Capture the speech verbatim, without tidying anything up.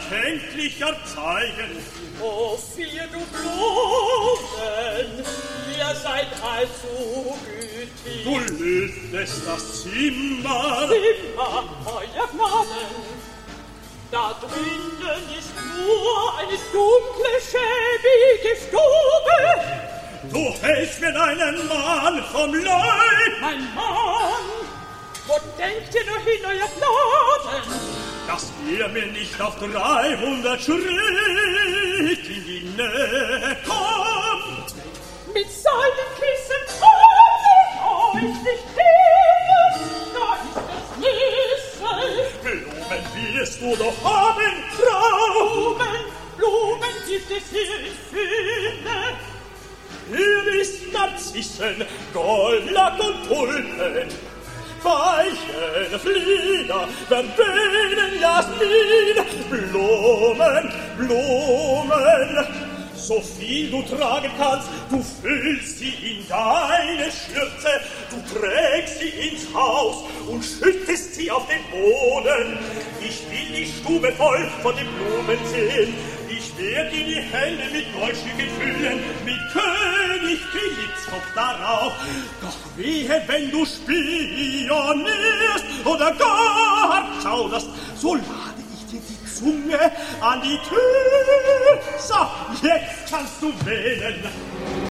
erkenntlicher zeigen. O vier du Blumen, ihr seid allzu gütig. Du lüftest das Zimmer. Zimmer, euer Gnaden. Da drinnen ist nur eine dunkle, schäbige Stube. Du hältst mir deinen Mann vom Leib. Mein Mann, wo denkt ihr nur hin, euer Gnaden? Dass ihr mir nicht auf dreihundert Schritt in die Nähe kommt. Mit seinen Kissen kann ich euch nicht geben, da ist es Nüsse. Blumen wirst du doch haben, Frau. Blumen, Blumen gibt es hier in Fülle. Hier ist Narzissen, Goldlack und Tulpen, Veilchen, Flieder, Verbenen, Jasmin, Blumen, Blumen. So viel du tragen kannst, du füllst sie in deine Schürze, du trägst sie ins Haus und schüttest sie auf den Boden. Ich will die Stube voll von den Blumen sehen. Ich werde dir die Hände mit Goldstücken füllen, mit König Philipps Kopf darauf. Doch wehe, wenn du spionierst oder gar schauderst, so lade ich dir die Zunge an die Tür. So, jetzt kannst du wählen.